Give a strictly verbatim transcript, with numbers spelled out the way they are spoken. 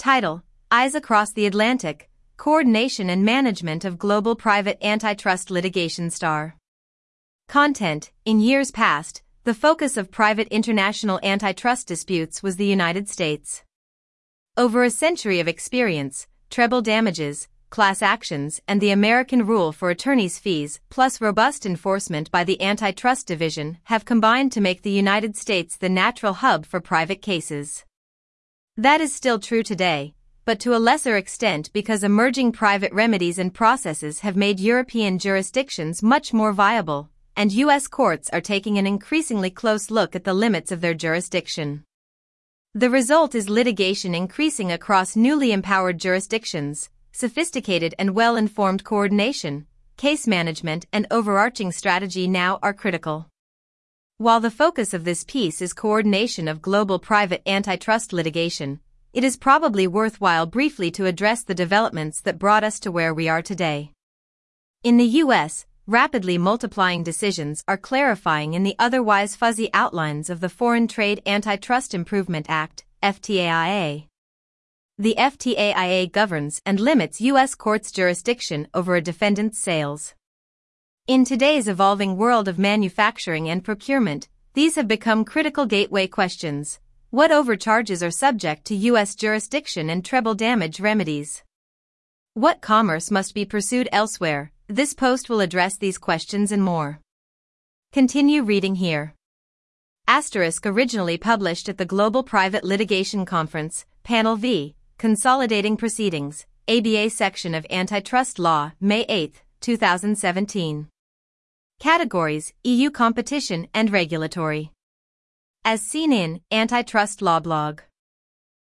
Title: Eyes Across the Atlantic, Coordination and Management of Global Private Antitrust Litigation Star. Content: In years past, the focus of private international antitrust disputes was the United States. Over a century of experience, treble damages, class actions, and the American rule for attorneys' fees, plus robust enforcement by the Antitrust Division, have combined to make the United States the natural hub for private cases. That is still true today, but to a lesser extent because emerging private remedies and processes have made European jurisdictions much more viable, and U S courts are taking an increasingly close look at the limits of their jurisdiction. The result is litigation increasing across newly empowered jurisdictions. Sophisticated and well-informed coordination, case management, and overarching strategy now are critical. While the focus of this piece is coordination of global private antitrust litigation, it is probably worthwhile briefly to address the developments that brought us to where we are today. In the U S, rapidly multiplying decisions are clarifying in the otherwise fuzzy outlines of the Foreign Trade Antitrust Improvement Act, F T A I A. The F T A I A governs and limits U S courts' jurisdiction over a defendant's sales. In today's evolving world of manufacturing and procurement, these have become critical gateway questions. What overcharges are subject to U S jurisdiction and treble damage remedies? What commerce must be pursued elsewhere? This post will address these questions and more. Continue reading here. Asterisk originally published at the Global Private Litigation Conference, Panel V, Consolidating Proceedings, A B A Section of Antitrust Law, May eighth, two thousand seventeen. Categories: E U Competition and Regulatory. As seen in Antitrust Law Blog.